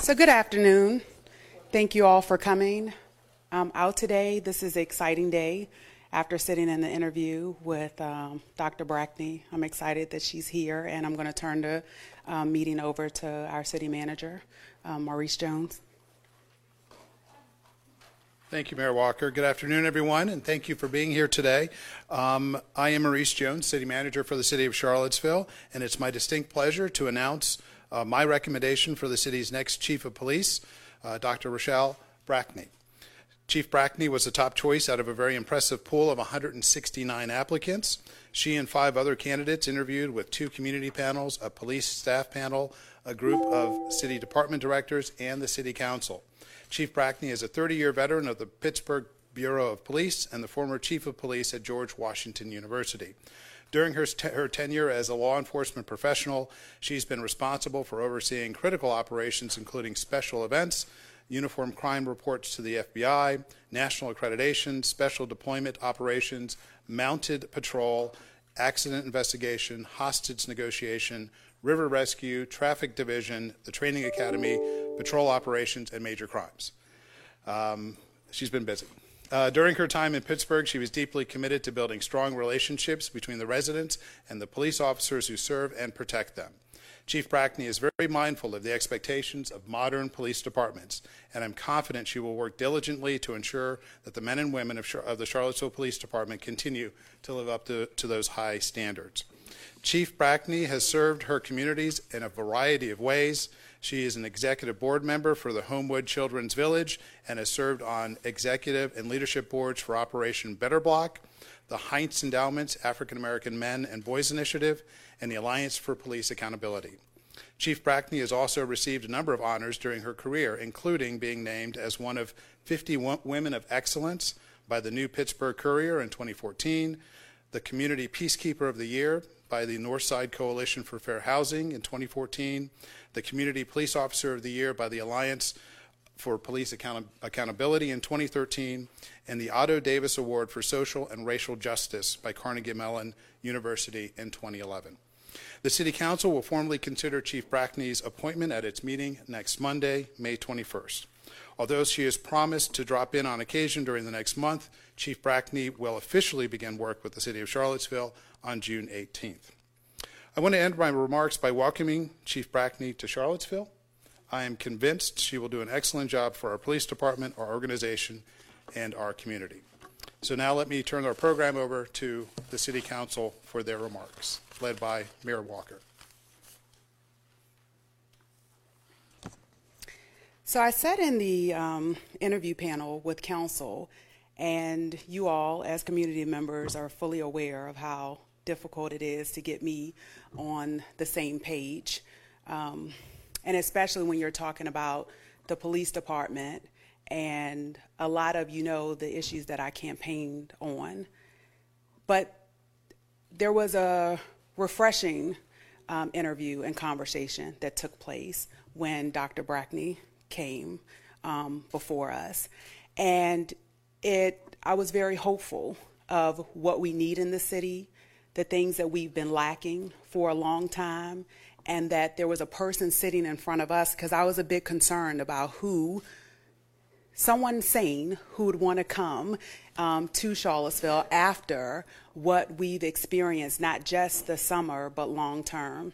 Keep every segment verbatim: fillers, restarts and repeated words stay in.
So good afternoon. Thank you all for coming um, out today. This is an exciting day. After sitting in the interview with um, Doctor Brackney, I'm excited that she's here, and I'm going to turn the um, meeting over to our city manager, um, Maurice Jones. Thank you, Mayor Walker. Good afternoon, everyone, and thank you for being here today. Um, I am Maurice Jones, City Manager for the City of Charlottesville, and it's my distinct pleasure to announce uh, my recommendation for the city's next Chief of Police, uh, Doctor Rochelle Brackney. Chief Brackney was the top choice out of a very impressive pool of one hundred sixty-nine applicants. She and five other candidates interviewed with two community panels, a police staff panel, a group of city department directors, and the city council. Chief Brackney is a thirty-year veteran of the Pittsburgh Bureau of Police and the former chief of police at George Washington University. During her, her tenure as a law enforcement professional, she's been responsible for overseeing critical operations, including special events, uniform crime reports to the F B I, national accreditation, special deployment operations, mounted patrol, accident investigation, hostage negotiation, river rescue, traffic division, the training academy, patrol operations, and major crimes. Um, she's been busy. Uh, during her time in Pittsburgh, she was deeply committed to building strong relationships between the residents and the police officers who serve and protect them. Chief Brackney is very mindful of the expectations of modern police departments, and I'm confident she will work diligently to ensure that the men and women of, Char- of the Charlottesville Police Department continue to live up to, to those high standards. Chief Brackney has served her communities in a variety of ways. She is an executive board member for the Homewood Children's Village and has served on executive and leadership boards for Operation Better Block, the Heinz Endowment's African American Men and Boys Initiative, and the Alliance for Police Accountability. Chief Brackney has also received a number of honors during her career, including being named as one of fifty Women of Excellence by the New Pittsburgh Courier in twenty fourteen, the Community Peacekeeper of the Year by the Northside Coalition for Fair Housing in twenty fourteen, the Community Police Officer of the Year by the Alliance for Police Account- Accountability in twenty thirteen, and the Otto Davis Award for Social and Racial Justice by Carnegie Mellon University in twenty eleven. The City Council will formally consider Chief Brackney's appointment at its meeting next Monday, May twenty-first. Although she has promised to drop in on occasion during the next month, Chief Brackney will officially begin work with the City of Charlottesville on June eighteenth. I want to end my remarks by welcoming Chief Brackney to Charlottesville. I am convinced she will do an excellent job for our police department, our organization, and our community. So now let me turn our program over to the City Council for their remarks, led by Mayor Walker. So I sat in the um, interview panel with council, and you all, as community members, are fully aware of how difficult it is to get me on the same page, um, and especially when you're talking about the police department, and a lot of you know the issues that I campaigned on. But there was a refreshing um, interview and conversation that took place when Doctor Brackney came um, before us, and it I was very hopeful of what we need in the city, the things that we've been lacking for a long time, and that there was a person sitting in front of us, because I was a bit concerned about who, someone sane who would want to come um, to Charlottesville after what we've experienced, not just the summer, but long term.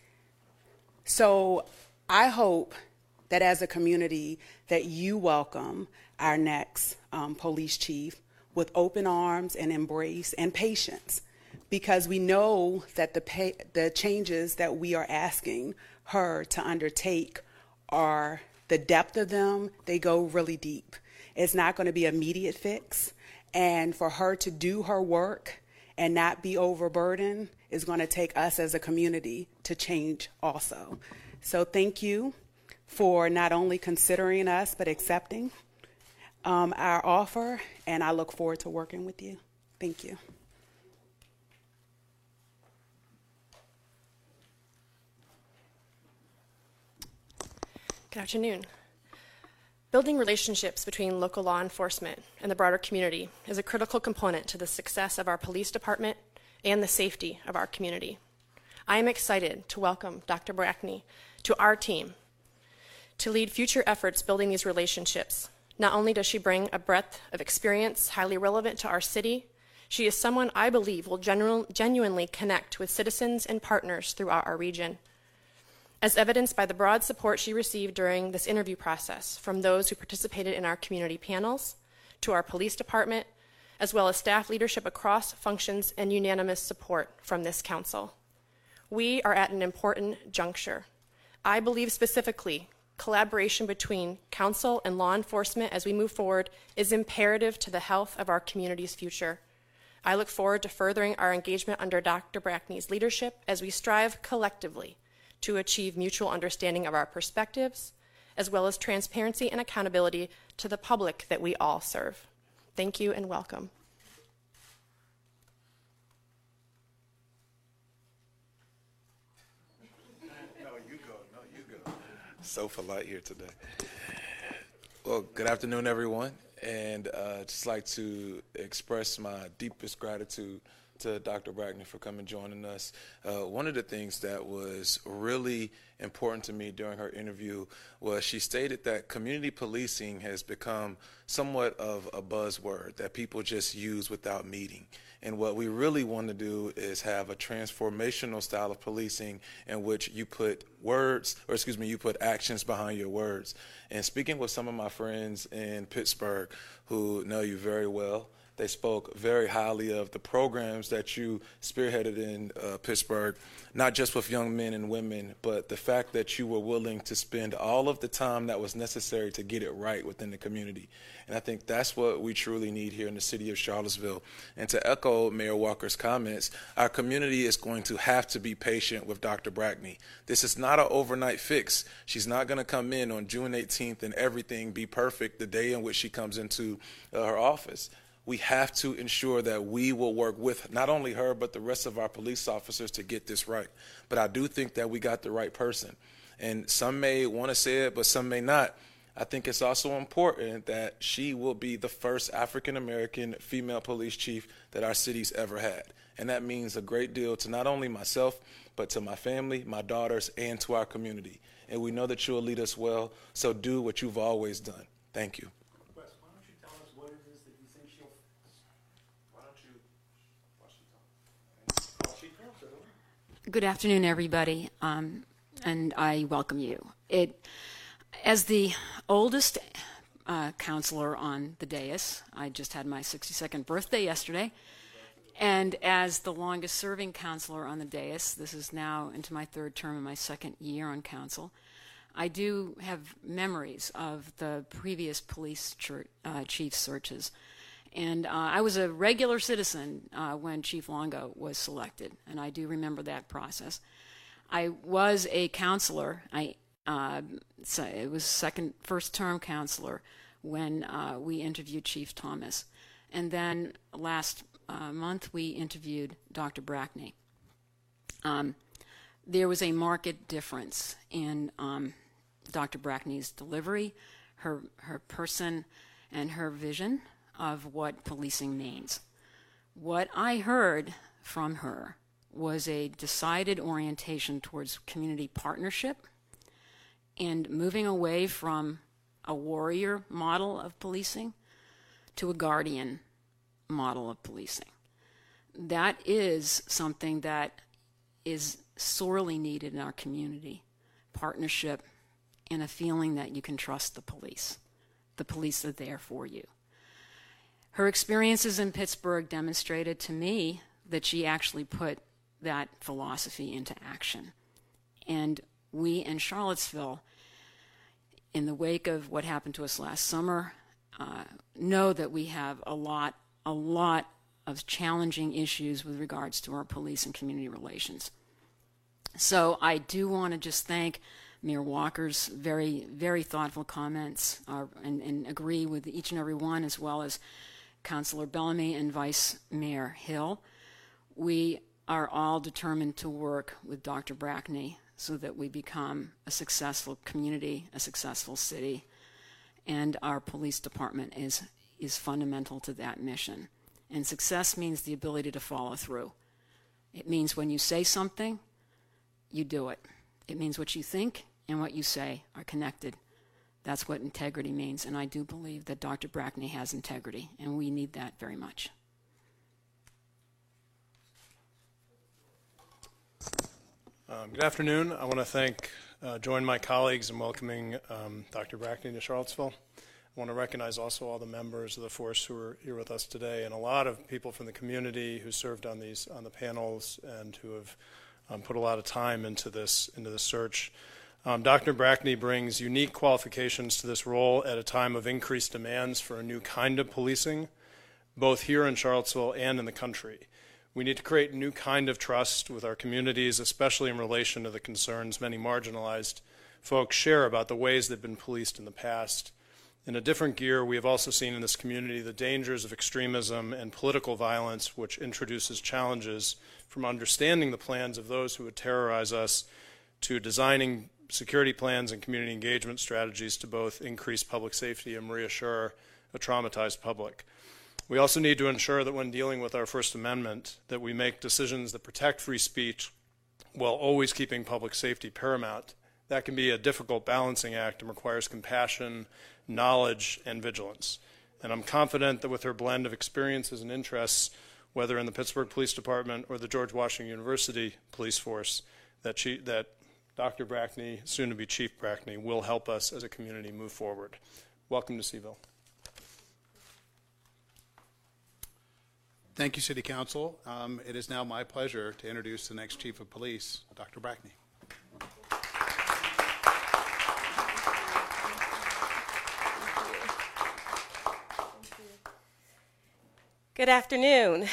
So I hope that as a community that you welcome our next um, police chief with open arms and embrace and patience, because we know that the pay, the changes that we are asking her to undertake are, the depth of them, they go really deep. It's not going to be an immediate fix, and for her to do her work and not be overburdened is going to take us as a community to change also. So thank you for not only considering us, but accepting um, our offer, and I look forward to working with you. Thank you. Good afternoon. Building relationships between local law enforcement and the broader community is a critical component to the success of our police department and the safety of our community. I am excited to welcome Doctor Brackney to our team to lead future efforts building these relationships. Not only does she bring a breadth of experience highly relevant to our city, she is someone I believe will genu- genuinely connect with citizens and partners throughout our region. As evidenced by the broad support she received during this interview process from those who participated in our community panels, to our police department, as well as staff leadership across functions and unanimous support from this council. We are at an important juncture. I believe specifically collaboration between council and law enforcement as we move forward is imperative to the health of our community's future. I look forward to furthering our engagement under Doctor Brackney's leadership as we strive collectively to achieve mutual understanding of our perspectives, as well as transparency and accountability to the public that we all serve. Thank you and welcome. No, you go. No, you go. So polite here today. Well, good afternoon, everyone. And uh, just like to express my deepest gratitude to Doctor Brackney for coming and joining us. Uh, one of the things that was really important to me during her interview was she stated that community policing has become somewhat of a buzzword that people just use without meeting. And what we really want to do is have a transformational style of policing in which you put words, or excuse me, you put actions behind your words. And speaking with some of my friends in Pittsburgh who know you very well, they spoke very highly of the programs that you spearheaded in uh, Pittsburgh, not just with young men and women, but the fact that you were willing to spend all of the time that was necessary to get it right within the community. And I think that's what we truly need here in the city of Charlottesville. And to echo Mayor Walker's comments, our community is going to have to be patient with Doctor Brackney. This is not an overnight fix. She's not going to come in on June eighteenth and everything be perfect the day in which she comes into uh, her office. We have to ensure that we will work with not only her, but the rest of our police officers to get this right. But I do think that we got the right person. And some may want to say it, but some may not. I think it's also important that she will be the first African-American female police chief that our city's ever had. And that means a great deal to not only myself, but to my family, my daughters, and to our community. And we know that you'll lead us well, so do what you've always done. Thank you. Good afternoon, everybody, um, and I welcome you. It, as the oldest uh, counselor on the dais, I just had my sixty-second birthday yesterday, and as the longest-serving counselor on the dais, this is now into my third term and my second year on council, I do have memories of the previous police church, uh, chief searches. And uh, I was a regular citizen uh, when Chief Longo was selected, and I do remember that process. I was a counselor. I uh, so it was second, first term counselor when uh, we interviewed Chief Thomas, and then last uh, month we interviewed Doctor Brackney. Um, there was a marked difference in um, Doctor Brackney's delivery, her her person, and her vision of what policing means. What I heard from her was a decided orientation towards community partnership and moving away from a warrior model of policing to a guardian model of policing. That is something that is sorely needed in our community, partnership and a feeling that you can trust the police. The police are there for you. Her experiences in Pittsburgh demonstrated to me that she actually put that philosophy into action. And we in Charlottesville, in the wake of what happened to us last summer, uh, know that we have a lot, a lot of challenging issues with regards to our police and community relations. So I do want to just thank Mayor Walker's very, very thoughtful comments uh, and, and agree with each and every one, as well as Councilor Bellamy and Vice Mayor Hill. We are all determined to work with Doctor Brackney so that we become a successful community, a successful city, and our police department is, is fundamental to that mission. And success means the ability to follow through. It means when you say something, you do it. It means what you think and what you say are connected That's what integrity means, and I do believe that Doctor Brackney has integrity, and we need that very much. Um, good afternoon. I want to thank, uh, join my colleagues in welcoming um, Doctor Brackney to Charlottesville. I want to recognize also all the members of the force who are here with us today, and a lot of people from the community who served on these on the panels and who have um, put a lot of time into this into the search. Um, Doctor Brackney brings unique qualifications to this role at a time of increased demands for a new kind of policing, both here in Charlottesville and in the country. We need to create a new kind of trust with our communities, especially in relation to the concerns many marginalized folks share about the ways they've been policed in the past. In a different gear, we have also seen in this community the dangers of extremism and political violence, which introduces challenges from understanding the plans of those who would terrorize us to designing security plans and community engagement strategies to both increase public safety and reassure a traumatized public. We also need to ensure that when dealing with our First Amendment, that we make decisions that protect free speech while always keeping public safety paramount. That can be a difficult balancing act and requires compassion, knowledge, and vigilance. And I'm confident that with her blend of experiences and interests, whether in the Pittsburgh Police Department or the George Washington University Police Force, that, she, that Doctor Brackney, soon to be Chief Brackney, will help us as a community move forward. Welcome to Seaville. Thank you, City Council. Um, it is now my pleasure to introduce the next Chief of Police, Doctor Brackney. Good afternoon.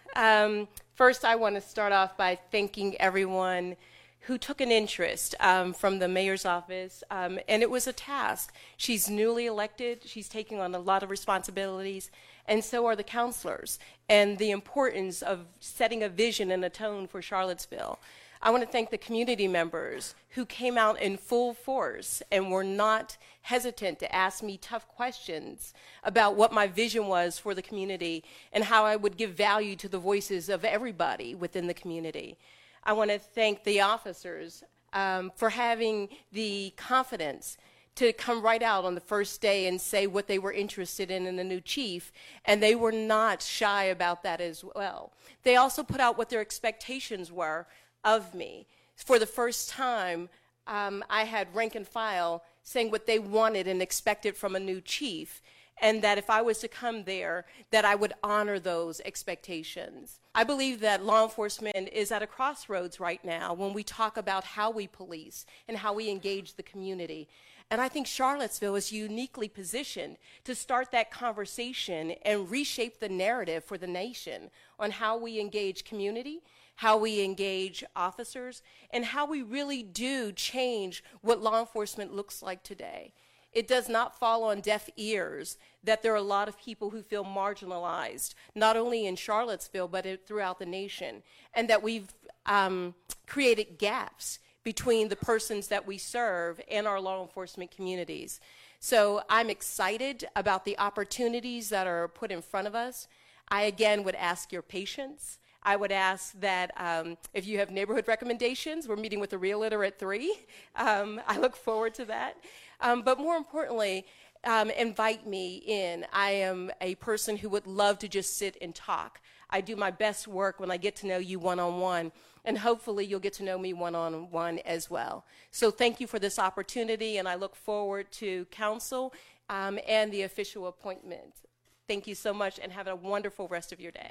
Um, first, I want to start off by thanking everyone who took an interest um, from the mayor's office, um, and it was a task. She's newly elected, she's taking on a lot of responsibilities, and so are the counselors, and the importance of setting a vision and a tone for Charlottesville. I want to thank the community members who came out in full force and were not hesitant to ask me tough questions about what my vision was for the community and how I would give value to the voices of everybody within the community. I want to thank the officers um, for having the confidence to come right out on the first day and say what they were interested in in the new chief, and they were not shy about that as well. They also put out what their expectations were of me. For the first time, um, I had rank and file saying what they wanted and expected from a new chief, and that if I was to come there, that I would honor those expectations. I believe that law enforcement is at a crossroads right now when we talk about how we police and how we engage the community. And I think Charlottesville is uniquely positioned to start that conversation and reshape the narrative for the nation on how we engage community, how we engage officers, and how we really do change what law enforcement looks like today. It does not fall on deaf ears that there are a lot of people who feel marginalized, not only in Charlottesville, but it, throughout the nation, and that we've um, created gaps between the persons that we serve and our law enforcement communities. So I'm excited about the opportunities that are put in front of us. I, again, would ask your patience. I would ask that um, if you have neighborhood recommendations, we're meeting with the realtor at three. Um, I look forward to that. Um, but more importantly, um, invite me in. I am a person who would love to just sit and talk. I do my best work when I get to know you one-on-one, and hopefully you'll get to know me one-on-one as well. So thank you for this opportunity, and I look forward to council um, and the official appointment. Thank you so much, and have a wonderful rest of your day.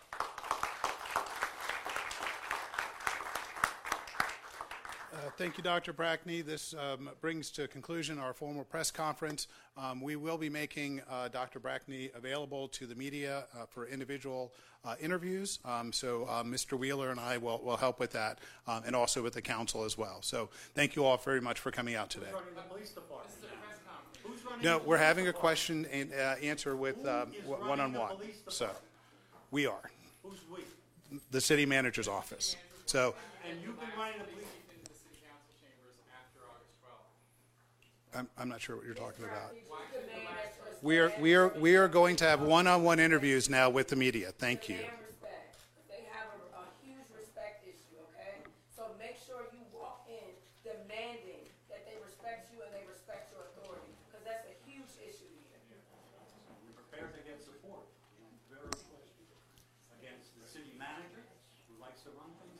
Uh, thank you, Doctor Brackney. This um, brings to conclusion our formal press conference. Um, we will be making uh, Doctor Brackney available to the media uh, for individual uh, interviews. Um, so uh, Mister Wheeler and I will, will help with that, um, and also with the council as well. So thank you all very much for coming out today. Who's running the police department? Who's running No, the we're police having a department? question and uh, answer with um, Who is w- running the one-on-one. police So department? we are Who's we? the city manager's office. So And you've been running the police. I'm, I'm not sure what you're talking about. We are, we are, we are going to have one-on-one interviews now with the media. Thank you. Demand respect. They have a, a huge respect issue, okay? So make sure you walk in demanding that they respect you and they respect your authority. to run things